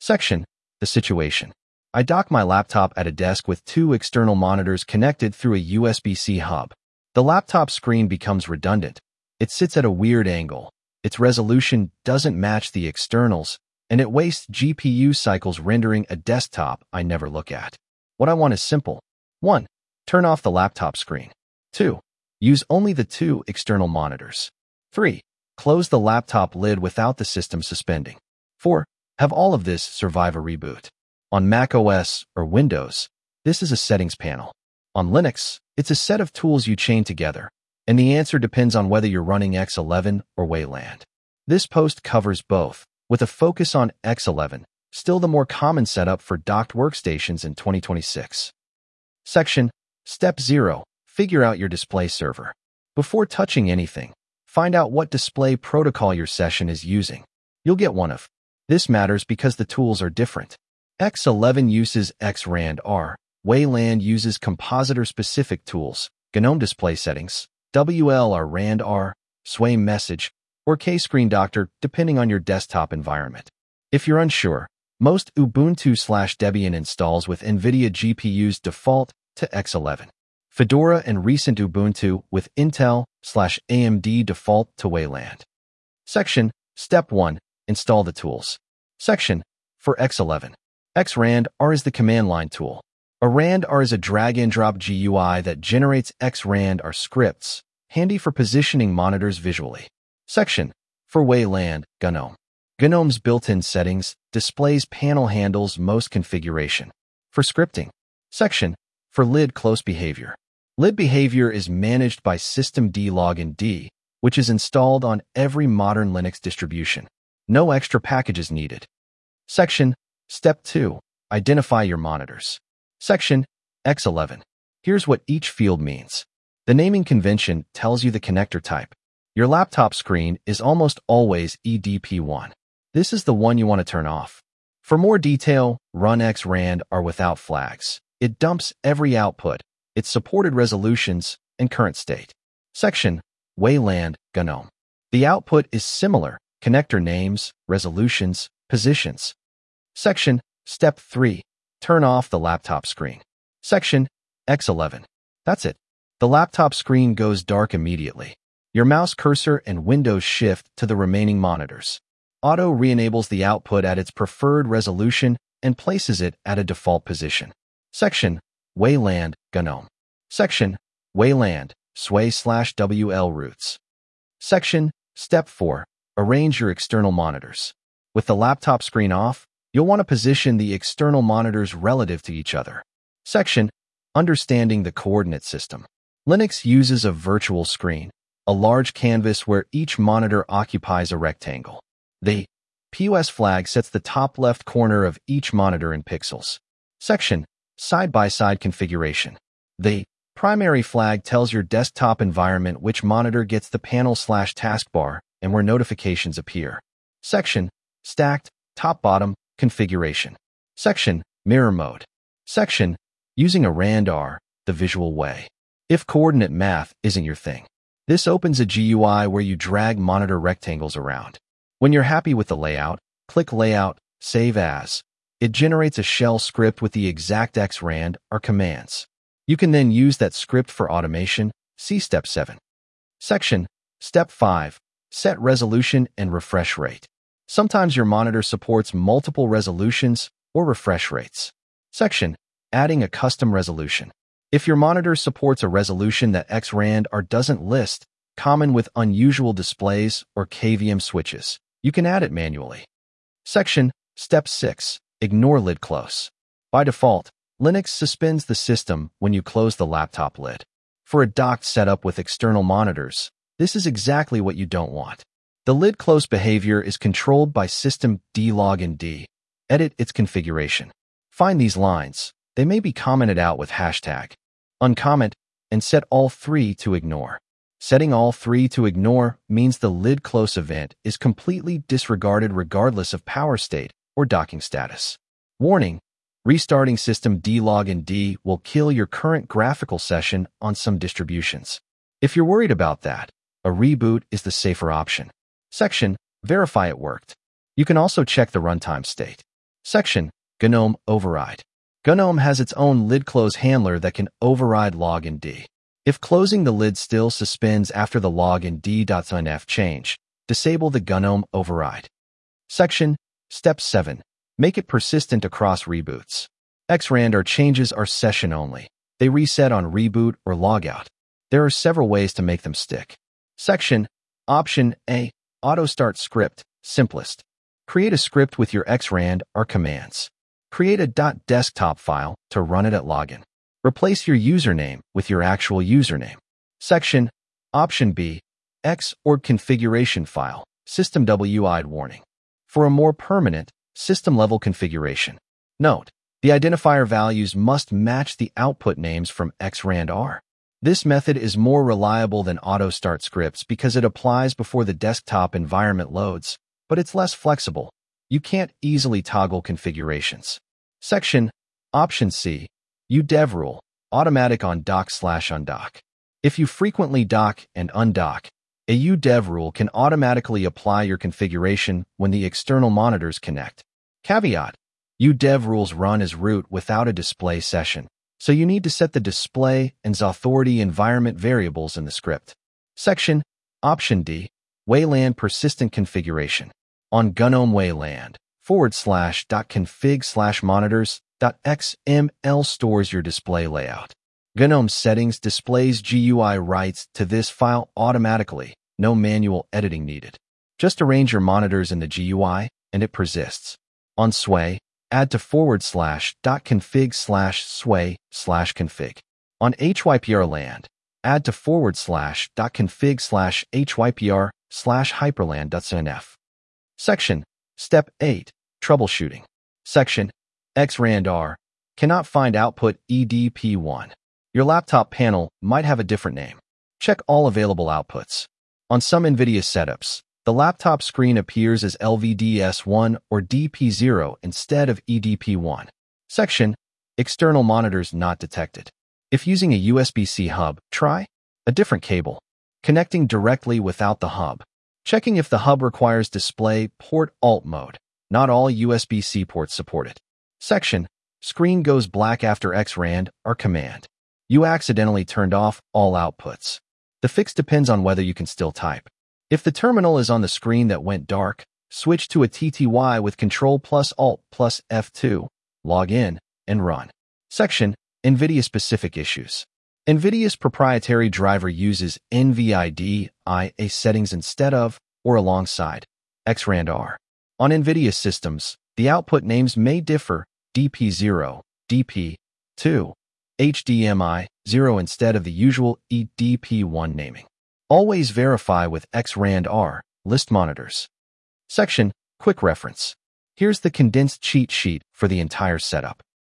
Section: The situation. I dock my laptop at a desk with two external monitors connected through a USB-C hub. The laptop screen becomes redundant. It sits at a weird angle. Its resolution doesn't match the externals, and it wastes GPU cycles rendering a desktop I never look at. What I want is simple. 1. Turn off the laptop screen. 2. Use only the two external monitors. 3. Close the laptop lid without the system suspending. 4. Have all of this survive a reboot. On Mac OS or Windows, this is a settings panel. On Linux, it's a set of tools you chain together, and the answer depends on whether you're running X11 or Wayland. This post covers both, with a focus on X11, still the more common setup for docked workstations in 2026. Section: Step 0. Figure out your display server. Before touching anything, find out what display protocol your session is using. You'll get one of. This matters because the tools are different. X11 uses XRAND-R, Wayland uses compositor-specific tools, GNOME display settings, WL are RAND-R, Sway Message, or K-Screen Doctor, depending on your desktop environment. If you're unsure, most Ubuntu/Debian installs with NVIDIA GPUs default to X11. Fedora and recent Ubuntu with Intel/AMD default to Wayland. Section: Step 1. Install the tools. Section: For X11. XRAND-R is the command line tool. A RAND-R is a drag-and-drop GUI that generates XRAND-R scripts, handy for positioning monitors visually. Section: For Wayland, GNOME. GNOME's built-in settings displays panel handles most configuration. For scripting. Section: For lid close behavior. Lid behavior is managed by systemd-login-d, which is installed on every modern Linux distribution. No extra packages needed. Section: Step 2. Identify your monitors. Section: X11. Here's what each field means. The naming convention tells you the connector type. Your laptop screen is almost always EDP1. This is the one you want to turn off. For more detail, run XRAND-R without flags. It dumps every output, its supported resolutions, and current state. Section: Wayland, GNOME. The output is similar: connector names, resolutions, positions. Section: Step 3. Turn off the laptop screen. Section: X11. That's it. The laptop screen goes dark immediately. Your mouse cursor and Windows shift to the remaining monitors. Auto re-enables the output at its preferred resolution and places it at a default position. Section: Wayland, GNOME. Section: Wayland, Sway/WL roots. Section: Step 4. Arrange your external monitors. With the laptop screen off, you'll want to position the external monitors relative to each other. Section: Understanding the coordinate system. Linux uses a virtual screen, a large canvas where each monitor occupies a rectangle. The POS flag sets the top left corner of each monitor in pixels. Section: Side-by-side configuration. The primary flag tells your desktop environment which monitor gets the panel/taskbar and where notifications appear. Section: Stacked, top-bottom, configuration. Section: Mirror mode. Section: Using a RAND-R, the visual way. If coordinate math isn't your thing, this opens a GUI where you drag monitor rectangles around. When you're happy with the layout, click Layout, Save As. It generates a shell script with the exact XRAND-R commands. You can then use that script for automation. See Step 7. Section: Step 5. Set resolution and refresh rate. Sometimes your monitor supports multiple resolutions or refresh rates. Section: Adding a custom resolution. If your monitor supports a resolution that XRAND-R doesn't list, common with unusual displays or KVM switches, you can add it manually. Section: Step 6. Ignore lid close. By default, Linux suspends the system when you close the laptop lid. For a docked setup with external monitors, this is exactly what you don't want. The lid close behavior is controlled by systemd-login-d. Edit its configuration. Find these lines. They may be commented out with hashtag uncomment and set all three to ignore. Setting all three to ignore means the lid close event is completely disregarded regardless of power state or docking status. Warning: restarting systemd-login-d will kill your current graphical session on some distributions. If you're worried about that, a reboot is the safer option. Section: Verify it worked. You can also check the runtime state. Section: GNOME Override. GNOME has its own lid close handler that can override login D. If closing the lid still suspends after the login D.NF change, disable the GNOME override. Section: Step 7. Make it persistent across reboots. XRandR changes are session only. They reset on reboot or logout. There are several ways to make them stick. Section: Option A. Auto Start Script, simplest. Create a script with your XRandR commands. Create a .desktop file to run it at login. Replace your username with your actual username. Section: Option B. Xorg configuration file, system WID warning. For a more permanent, system-level configuration. Note: the identifier values must match the output names from XRandR. This method is more reliable than auto start scripts because it applies before the desktop environment loads, but it's less flexible. You can't easily toggle configurations. Section: Option C. UDEV rule, automatic on dock/undock. If you frequently dock and undock, a UDEV rule can automatically apply your configuration when the external monitors connect. Caveat: UDEV rules run as root without a display session, so you need to set the display and authority environment variables in the script. Section: Option D. Wayland persistent configuration. On GNOME Wayland, /config/monitors.xml stores your display layout. GNOME settings displays GUI rights to this file automatically, no manual editing needed. Just arrange your monitors in the GUI, and it persists. On Sway, add to /config/sway/config. On HYPR land, add to /config/hypr/hyperland.cnf. Section: Step 8. Troubleshooting. Section: XRandR cannot find output EDP1. Your laptop panel might have a different name. Check all available outputs. On some NVIDIA setups, the laptop screen appears as LVDS1 or DP0 instead of EDP1. Section: External monitors not detected. If using a USB-C hub, try a different cable. Connecting directly without the hub. Checking if the hub requires display port alt mode. Not all USB-C ports support it. Section: Screen goes black after XRandR command. You accidentally turned off all outputs. The fix depends on whether you can still type. If the terminal is on the screen that went dark, switch to a TTY with Ctrl+Alt+F2, log in, and run. Section: NVIDIA-specific issues. NVIDIA's proprietary driver uses NVIDIA settings instead of, or alongside, XRandR. On NVIDIA systems, the output names may differ: DP0, DP2, HDMI 0 instead of the usual EDP1 naming. Always verify with XRandR list monitors. Section: Quick reference. Here's the condensed cheat sheet for the entire setup.